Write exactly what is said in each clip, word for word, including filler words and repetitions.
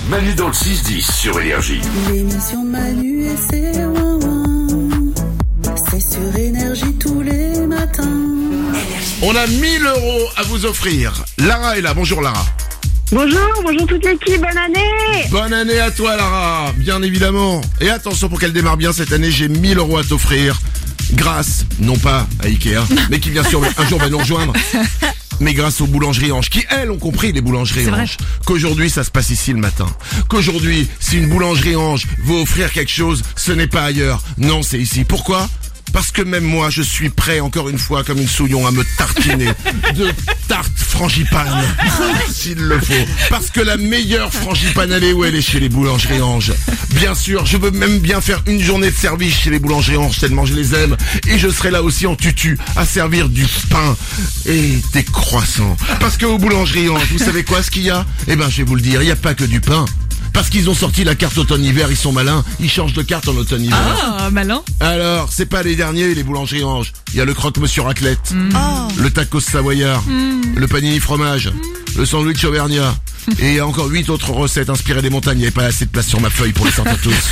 Manu dans le six dix sur Énergie. L'émission Manu et c'est ouin-ouin. C'est sur Énergie tous les matins. On a mille euros à vous offrir. Lara est là. Bonjour Lara. Bonjour, bonjour toute l'équipe, bonne année. Bonne année à toi Lara, bien évidemment. Et attention, pour qu'elle démarre bien cette année, j'ai mille euros à t'offrir. Grâce, non pas à Ikea, mais qui bien sûr un jour va nous rejoindre. Mais grâce aux boulangeries Ange, qui elles ont compris, les boulangeries C'est Ange, qu'aujourd'hui ça se passe ici le matin. Qu'aujourd'hui, si une boulangerie Ange veut offrir quelque chose, ce n'est pas ailleurs. Non, c'est ici. Pourquoi ? Parce que même moi, je suis prêt, encore une fois, comme une souillon, à me tartiner de tarte frangipane, s'il le faut. Parce que la meilleure frangipane, elle est où ? Elle est chez les boulangeries Ange. Bien sûr, je veux même bien faire une journée de service chez les boulangeries Ange, tellement je les aime. Et je serai là aussi en tutu, à servir du pain et des croissants. Parce qu'aux boulangeries Ange, vous savez quoi, ce qu'il y a ? Eh ben, je vais vous le dire, il n'y a pas que du pain. Parce qu'ils ont sorti la carte automne-hiver, ils sont malins, ils changent de carte en automne-hiver. Ah, malin. Alors, c'est pas les derniers, les boulangeries Ange. Il y a le croque-monsieur raclette, Mmh. Oh. le tacos savoyard, Mmh. le panini fromage, mmh. le sandwich auvergnat. Et il y a encore huit autres recettes inspirées des montagnes. Il n'y avait pas assez de place sur ma feuille pour les sortir tous.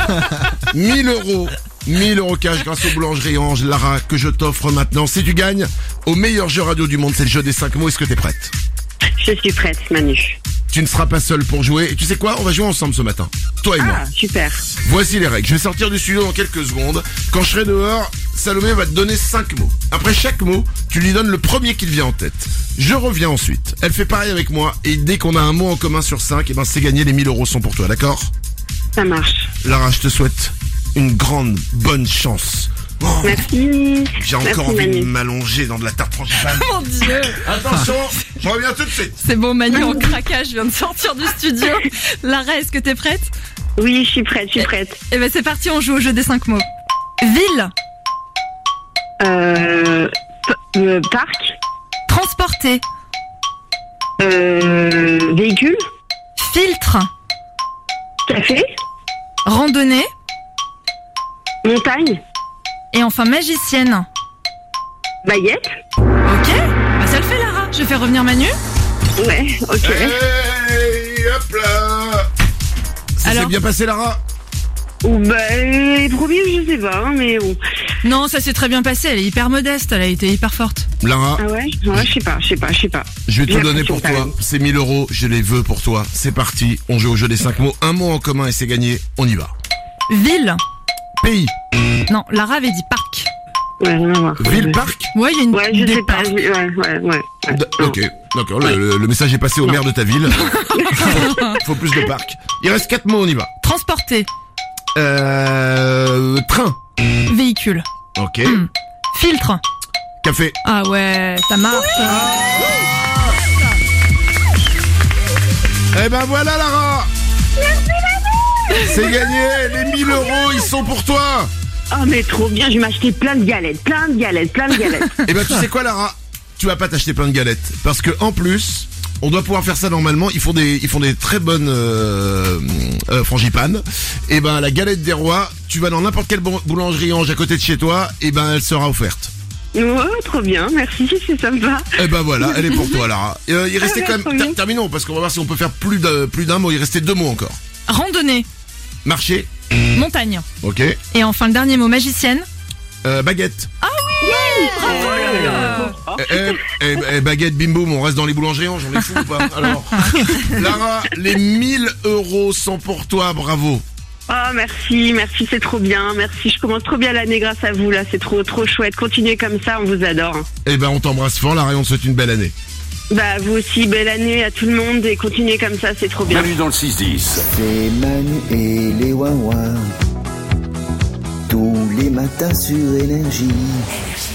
mille euros. mille euros cash grâce aux boulangeries Ange. Lara, que je t'offre maintenant. Si tu gagnes, au meilleur jeu radio du monde, c'est le jeu des cinq mots. Est-ce que t'es prête ? Je suis prête, Manu. Tu ne seras pas seule pour jouer. Et tu sais quoi ? On va jouer ensemble ce matin. Toi et moi. Ah, super. Voici les règles. Je vais sortir du studio dans quelques secondes. Quand je serai dehors, Salomé va te donner cinq mots. Après chaque mot, tu lui donnes le premier qui te vient en tête. Je reviens ensuite. Elle fait pareil avec moi. Et dès qu'on a un mot en commun sur cinq, eh ben c'est gagné. Les mille euros sont pour toi, d'accord ? Ça marche. Lara, je te souhaite une grande bonne chance. Oh, Merci. j'ai Merci, encore envie Manu. de m'allonger dans de la tarte frangipane. Mon Dieu. Attention, je reviens tout de suite. C'est bon, Manu en craquage, je viens de sortir du studio. Lara, est-ce que t'es prête ? Oui, je suis prête, je suis prête. Eh ben c'est parti, on joue au jeu des cinq mots. Ville, Euh, p- euh, parc, transporter, euh, véhicule, filtre, café, randonnée montagne, et enfin magicienne. baguette. Ok, bah ça le fait Lara. Je fais revenir Manu. Ouais, ok. Hey, hop là. Ça s'est Alors bien passé, Lara ? Ou bah, les premiers, je sais pas, hein, mais bon. Non, ça s'est très bien passé, elle est hyper modeste, elle a été hyper forte. Lara, Ah ouais, ouais, je sais pas, je sais pas, je sais pas. je vais J'ai tout donner l'impression pour quand toi. même. C'est mille euros, je les veux pour toi. C'est parti, on joue au jeu des cinq mots. Un mot en commun et c'est gagné, on y va. Ville. Pays, Non, Lara avait dit parc. Ouais, rien à voir. ville, parc. Ouais, il y a une Ouais, je des sais pas. parcs. je- Ouais, ouais, ouais. ouais. D- Non. ok, d'accord, le, le- le message est passé au maire de ta ville. faut, faut plus de parcs. Il reste quatre mots, on y va. Transporter, Euh, train, véhicule, ok. Hmm. filtre. Café. Ah ouais, ça marche. Eh ben voilà, Lara. C'est gagné, les mille euros, ils sont pour toi. Oh, mais trop bien, je vais m'acheter plein de galettes, plein de galettes, plein de galettes. Eh ben tu sais quoi, Lara ? Tu vas pas t'acheter plein de galettes. Parce que en plus, on doit pouvoir faire ça normalement. Ils font des, ils font des très bonnes euh, euh, frangipanes. Et ben la galette des rois, tu vas dans n'importe quelle bou- boulangerie Ange à côté de chez toi, et ben elle sera offerte. Ouais, trop bien, merci, c'est sympa. Eh ben voilà, elle est pour toi, Lara. Euh, il restait Ah ouais, quand même. trop bien. ter- Terminons parce qu'on va voir si on peut faire plus de, plus d'un mot. Il restait deux mots encore. Randonnée, Marché, montagne. ok. Et enfin le dernier mot, magicienne. Euh, baguette. Oh, Eh, eh, eh, eh, baguette, bim boum, on reste dans les boulangeries Ange, on est fou ou pas ? Alors, Lara, les mille euros sont pour toi, bravo. Oh, merci, merci, c'est trop bien, merci. Je commence trop bien l'année grâce à vous, là, c'est trop, trop chouette. Continuez comme ça, on vous adore. Eh ben on t'embrasse fort, Lara, et on te souhaite une belle année. Bah, vous aussi, belle année à tout le monde et continuez comme ça, c'est trop bien. Manu dans le six dix. C'est Manu et les ouin-ouin. Tous les matins sur Énergie.